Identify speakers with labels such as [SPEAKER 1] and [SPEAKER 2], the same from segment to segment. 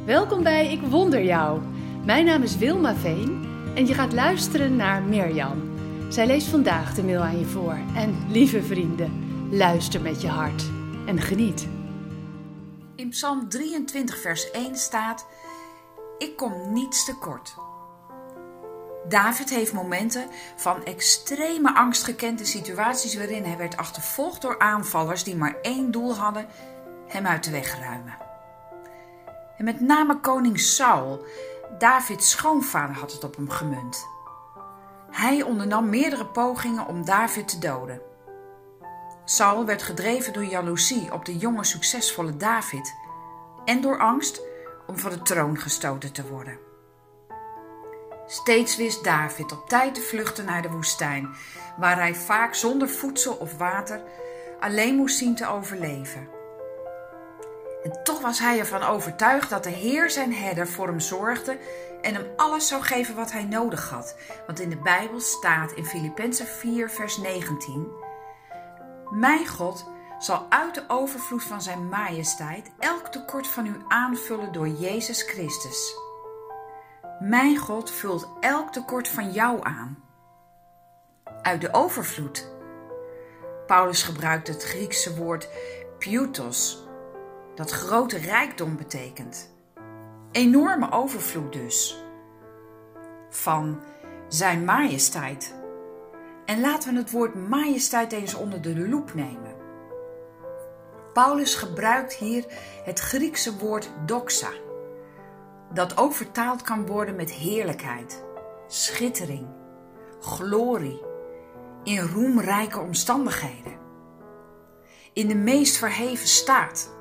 [SPEAKER 1] Welkom bij Ik Wonder Jou. Mijn naam is Wilma Veen en je gaat luisteren naar Mirjam. Zij leest vandaag de mail aan je voor. En lieve vrienden, luister met je hart en geniet.
[SPEAKER 2] In Psalm 23 vers 1 staat: Ik kom niets tekort. David heeft momenten van extreme angst gekend in situaties waarin hij werd achtervolgd door aanvallers die maar één doel hadden: hem uit de weg ruimen. En met name koning Saul, Davids schoonvader, had het op hem gemunt. Hij ondernam meerdere pogingen om David te doden. Saul werd gedreven door jaloezie op de jonge succesvolle David en door angst om van de troon gestoten te worden. Steeds wist David op tijd te vluchten naar de woestijn, waar hij vaak zonder voedsel of water alleen moest zien te overleven. En toch was hij ervan overtuigd dat de Heer zijn herder voor hem zorgde en hem alles zou geven wat hij nodig had. Want in de Bijbel staat in Filippenzen 4 vers 19: Mijn God zal uit de overvloed van zijn majesteit elk tekort van u aanvullen door Jezus Christus. Mijn God vult elk tekort van jou aan. Uit de overvloed. Paulus gebruikt het Griekse woord pioutos, dat grote rijkdom betekent. Enorme overvloed dus. Van zijn majesteit. En laten we het woord majesteit eens onder de loep nemen. Paulus gebruikt hier het Griekse woord doxa, dat ook vertaald kan worden met heerlijkheid, schittering, glorie, in roemrijke omstandigheden, in de meest verheven staat,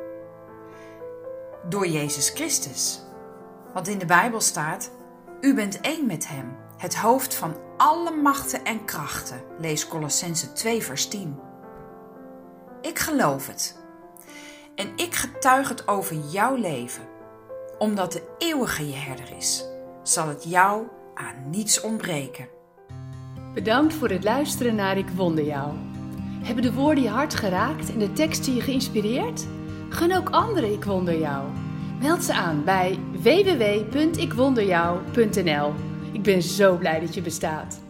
[SPEAKER 2] door Jezus Christus. Want in de Bijbel staat: U bent één met hem, het hoofd van alle machten en krachten. Lees Kolossenzen 2 vers 10. Ik geloof het. En ik getuig het over jouw leven. Omdat de eeuwige je herder is, zal het jou aan niets ontbreken.
[SPEAKER 1] Bedankt voor het luisteren naar Ik Wonder Jou. Hebben de woorden je hart geraakt en de teksten je geïnspireerd? Gun ook anderen Ik Wonder Jou. Meld ze aan bij www.ikwonderjou.nl. Ik ben zo blij dat je bestaat.